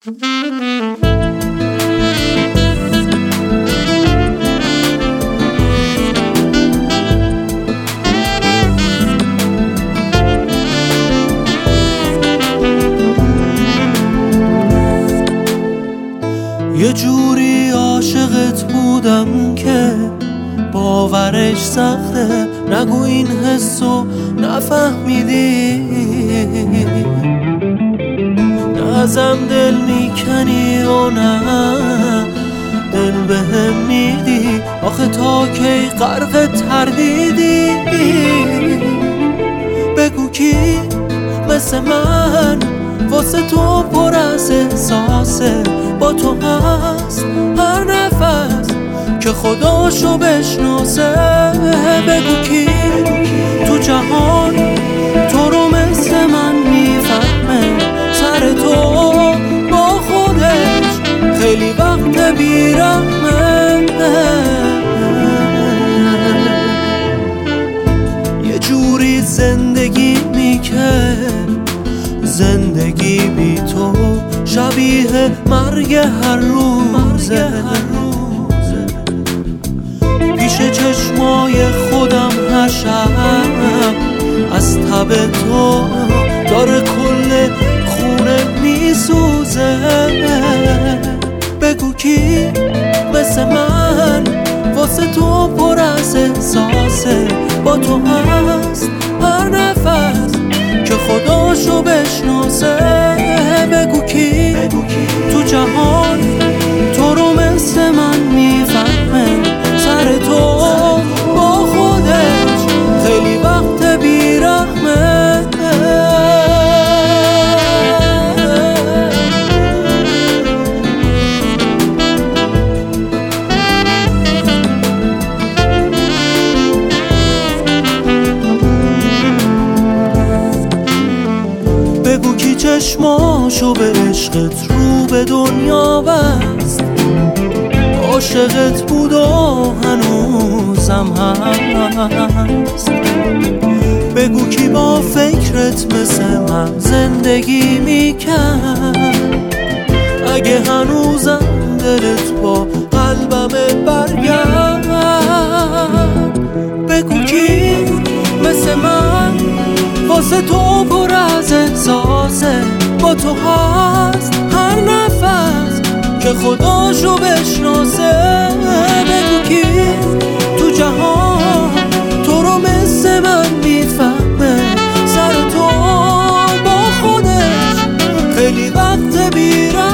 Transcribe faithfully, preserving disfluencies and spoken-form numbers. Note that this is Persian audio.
یه جوری عاشقت بودم که باورش سخته، نگو این حسو نفهمیدی، نه ازم دل میکنی و نه دل بهم میدی، آخه تا کی غرق تردیدی؟ بگو کی مثل من واسه تو پر از احساسه، با تو هست هر نفس که خداشو بشناسه. بگو کی تو جهان تو رو مثل من میفهمه، سر تو با خودش خیلی وقت بیرحمه. یه جوری زندگی میکرد زندگی بی تو شبیه مرگ هر روزه، پیش چشمای خودم هر شب از تب تو داره کل خونه میسوزه. بگو کی مثل من واسه تو پر از احساسه، با تو هست هر نفس که خداشو بشناسه. بگو کی تو جهان تو رو مثل من میفهمه، سر تو با خودش خیلی وقت بیرحمه. بگو کی چشماشو به عشقت رو به دنیا بست، عاشقت بود و هنوزم هست. بگو کی با فکرت مثل من زندگی میکرد، اگه هنوزم دلت با قلبم برگرد. بگو کی مثل من واسه تو پر از احساسه، با تو هست هر نفس که خداشو بشناسه. بگو کی تو جهان تو رو مثل من میفهمه، سر تو با خودش خیلی وقت بیرحمه.